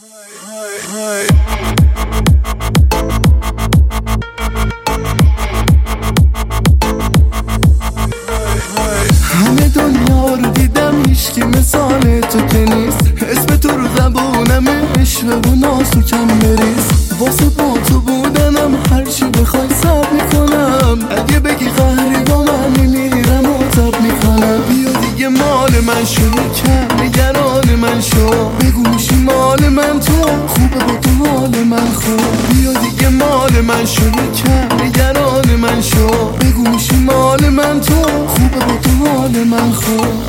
همه دنیا رو دیدم، هیچکی مثال تو که نیست. اسم تو رو زبونم، عشق و ناز تو کم بریز. واسه با تو بودنم هرچی بخوای سر میکنم. اگه بگی قهری با من میمیرم و تب میکنم. بیا دیگه مال من شو، کم نگران من شو. بگو میشی مال من تو، خوبه با تو حال من خوب. بیا دیگه مال من شو، کم نگران من شو. بگو میشی مال من تو، خوبه با تو حال من خوب.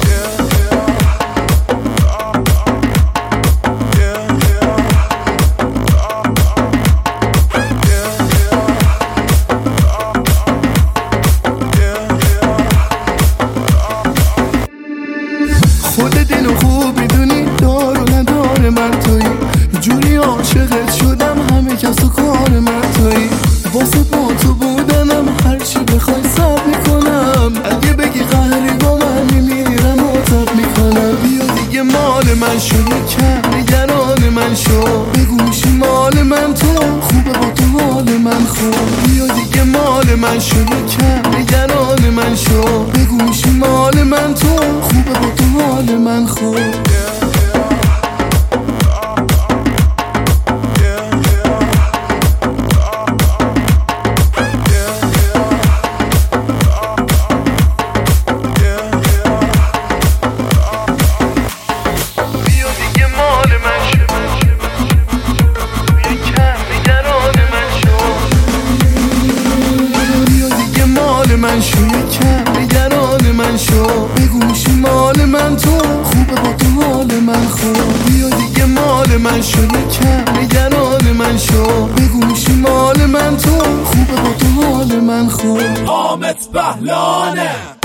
خود دلو خوب میدونی، دار و ندار من تویی. جوری عاشقت شدم، همه کس و کار من تویی. واسه با تو بودنم هرچی بخوای سر میکنم. اگه بگی قهری با من میمیرم و تب میکنم. بیا دیگه مال من شو، کم نگران من شو. بگو میشی مال من تو، خوبه با تو حال من خوب. بیا دیگه مال من شو، کم نگران من شو. بگو میشی مال من تو، خوبه با تو حال من خوب. من شو، کم نگران من شو. بگو میشی مال من تو، خوبه با تو حال من خوب. بیا دیگه مال من شو، کم نگران من شو. بگو میشی مال من تو، خوبه با تو حال من خوب. حامد بهلانه